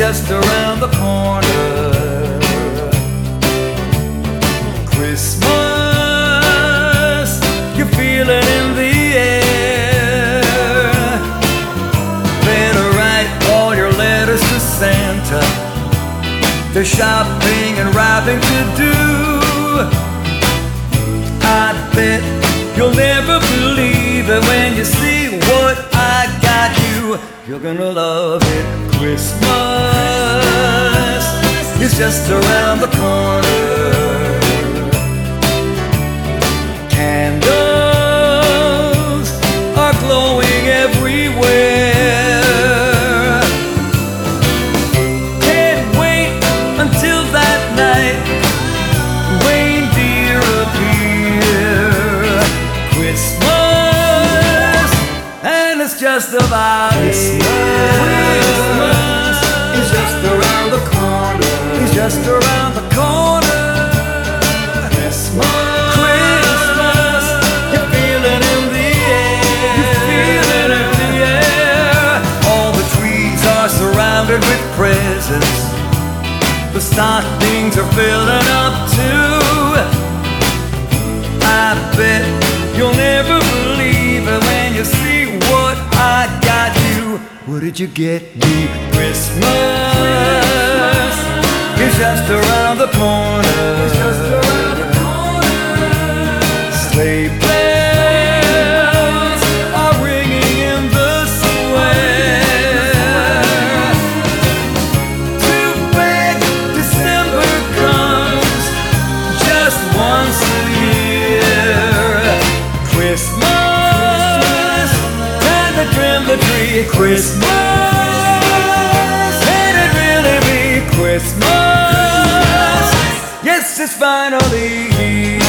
just around the corner. Christmas, you feel it in the air. Better write all your letters to Santa. There's shopping and wrapping to do. I bet you'll never believe it when you see what I got you. You're gonna love it. Christmas is just around the corner. Candles are glowing everywhere. Can't wait until that night. Reindeer appear. Christmas, and it's just about Christmas is just around the corner. It's just around the corner. Christmas. Surrounded with presents, the stockings are filling up too. I bet you'll never believe it when you see what I got you. What did you get me? Christmas is just around the corner. Sleigh bells are ringing in the Christmas, time to trim the tree. Christmas, can it really be Christmas? Yes, it's finally here.